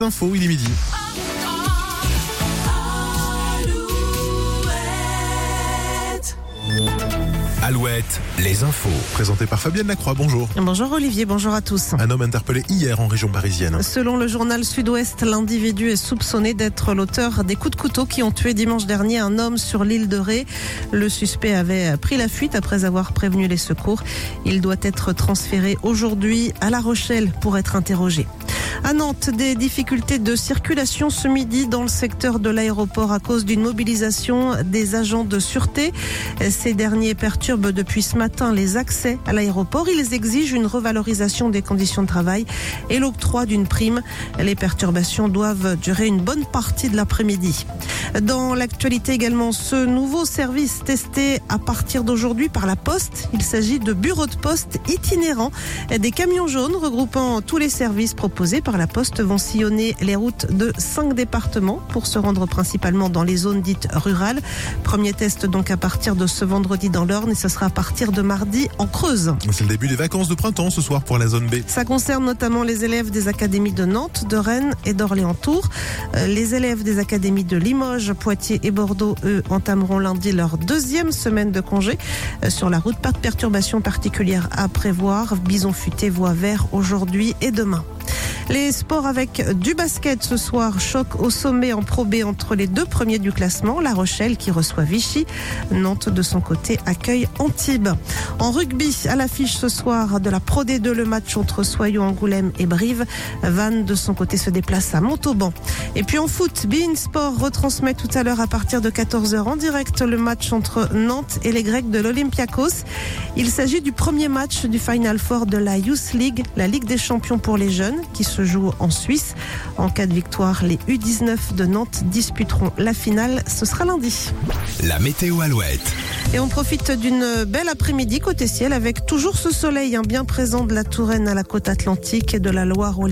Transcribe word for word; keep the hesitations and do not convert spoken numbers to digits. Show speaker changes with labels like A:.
A: Info, il est midi.
B: Alouette, les infos.
A: Présenté par Fabienne Lacroix, bonjour.
C: Bonjour Olivier, bonjour à tous.
A: Un homme interpellé hier en région parisienne.
C: Selon le journal Sud-Ouest, l'individu est soupçonné d'être l'auteur des coups de couteau qui ont tué dimanche dernier un homme sur l'île de Ré. Le suspect avait pris la fuite après avoir prévenu les secours. Il doit être transféré aujourd'hui à La Rochelle pour être interrogé. À Nantes, des difficultés de circulation ce midi dans le secteur de l'aéroport à cause d'une mobilisation des agents de sûreté. Ces derniers perturbent depuis ce matin les accès à l'aéroport. Ils exigent une revalorisation des conditions de travail et l'octroi d'une prime. Les perturbations doivent durer une bonne partie de l'après-midi. Dans l'actualité également, ce nouveau service testé à partir d'aujourd'hui par la Poste. Il s'agit de bureaux de poste itinérants. Des camions jaunes regroupant tous les services proposés par la Poste vont sillonner les routes de cinq départements pour se rendre principalement dans les zones dites rurales. Premier test donc à partir de ce vendredi dans l'Orne et ce sera à partir de mardi en Creuse.
A: C'est le début des vacances de printemps ce soir pour la zone B.
C: Ça concerne notamment les élèves des académies de Nantes, de Rennes et d'Orléans-Tours. Les élèves des académies de Limoges, Poitiers et Bordeaux, eux, entameront lundi leur deuxième semaine de congé. Sur la route, pas de perturbations particulières à prévoir. Bison futé voie vert aujourd'hui et demain. Les sports avec du basket ce soir, choc au sommet en Pro B entre les deux premiers du classement, La Rochelle qui reçoit Vichy, Nantes de son côté accueille Antibes. En rugby, à l'affiche ce soir de la Pro D deux, le match entre Soyaux, Angoulême et Brive. Vannes de son côté se déplace à Montauban. Et puis en foot, beIN Sport retransmet tout à l'heure à partir de quatorze heures en direct le match entre Nantes et les Grecs de l'Olympiakos. Il s'agit du premier match du Final Four de la Youth League, la Ligue des champions pour les jeunes qui se joue en Suisse. En cas de victoire, les U dix-neuf de Nantes disputeront la finale. Ce sera lundi.
B: La météo Alouette.
C: Et on profite d'une belle après-midi côté ciel avec toujours ce soleil hein, bien présent de la Touraine à la côte atlantique et de la Loire au